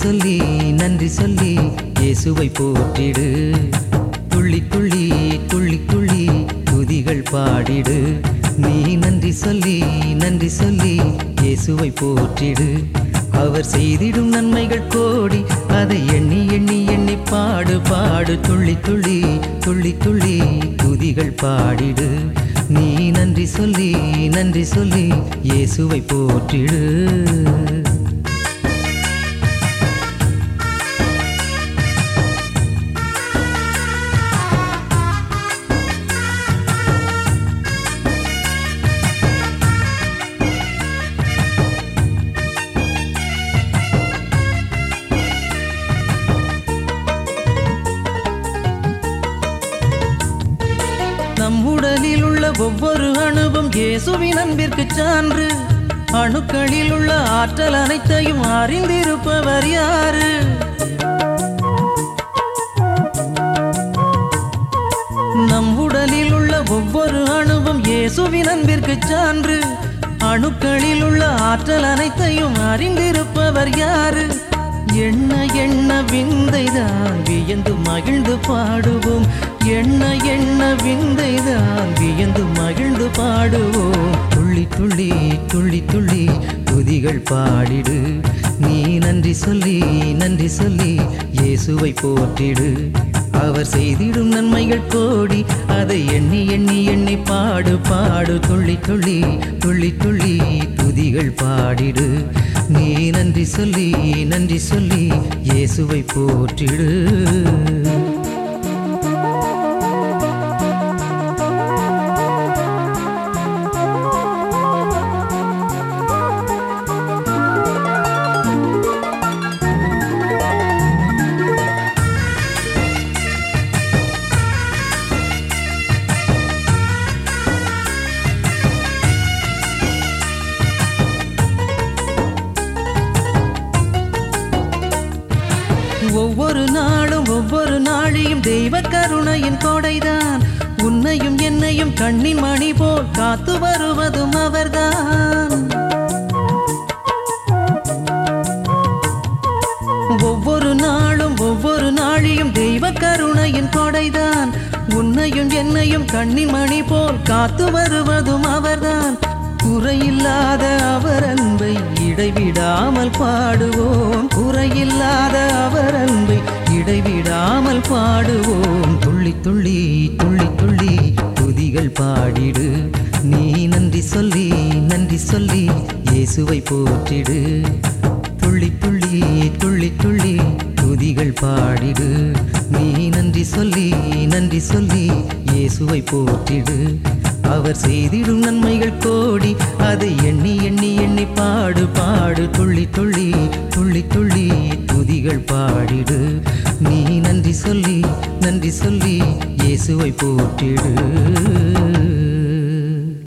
சொல்லி நன்றி சொல்லி இயேசுவை போற்றிடு. துள்ளி துள்ளி துள்ளி துள்ளி துதிகள் பாடிடு. நீ நன்றி சொல்லி நன்றி சொல்லி இயேசுவை போற்றிடு. அவர் செய்திடும் நன்மைகள் கோடி, அதை எண்ணி எண்ணி எண்ணி பாடு பாடு. துள்ளி துள்ளி துள்ளி துள்ளி துதிகள் பாடிடு. நீ நன்றி சொல்லி நன்றி சொல்லி இயேசுவை போற்றிடு. நம் உடலில் உள்ள ஒவ்வொரு அணுவும் இயேசுவின் அன்பிற்கு சான்று. அணுக்களில் உள்ள ஆற்றல் அனைத்தையும் அறிந்திருப்பவர் யாரு? நம் உடலில் உள்ள ஒவ்வொரு அணுவும் இயேசுவின் அன்பிற்கு சான்று. அணுக்களில் உள்ள ஆற்றல் அனைத்தையும் அறிந்திருப்பவர் யாரு? எண்ண எண்ண விந்தைதான் வியந்து மகிழ்ந்து பாடுவோம். எண்ண எண்ண விந்தைதான் வியந்து மகிழ்ந்து பாடுவோம். துள்ளி துள்ளி துள்ளி துள்ளி துதிகள் பாடிடு. நீ நன்றி சொல்லி நன்றி சொல்லி இயேசுவை போற்றிடு. அவர் செய்திடும் நன்மைகள் கோடி, அதை எண்ணி எண்ணி எண்ணி பாடு பாடு. துள்ளி துள்ளி துள்ளி துள்ளி துதிகள் பாடிடு. நீ நன்றி சொல்லி நன்றி சொல்லி இயேசுவை போற்றிடு. ஒவ்வொரு நாளும் ஒவ்வொரு நாளையும் தெய்வ கருணையின் கொடைதான். உன்னையும் என்னையும் கண்ணின் மணி போல் காத்து வருவதும் அவர்தான். ஒவ்வொரு நாளும் ஒவ்வொரு நாளையும் தெய்வ கருணையின் கொடைதான். உன்னையும் என்னையும் கண்ணின் மணி போல் காத்து வருவதும் அவர்தான். குறையில்லாத அவர் அன்பை இடைவிடாமல் பாடுவோம். குறையில்லாத அவர் அன்பை இடைவிடாமல் பாடுவோம். துள்ளி துள்ளி துள்ளி துள்ளி துதிகள் பாடிடு. நீ நன்றி சொல்லி நன்றி சொல்லி இயேசுவை போற்றிடு. துள்ளி துள்ளி துள்ளி துள்ளி துதிகள் பாடிடு. நீ நன்றி சொல்லி நன்றி சொல்லி இயேசுவை போற்றிடு. அவர் செய்திடும் நன்மைகள் கோடி, அதை எண்ணி எண்ணி எண்ணி பாடு பாடு. துள்ளி துள்ளி துள்ளி துள்ளி துதிகள் பாடிடு. நீ நன்றி சொல்லி நன்றி சொல்லி இயேசுவை போற்றிடு.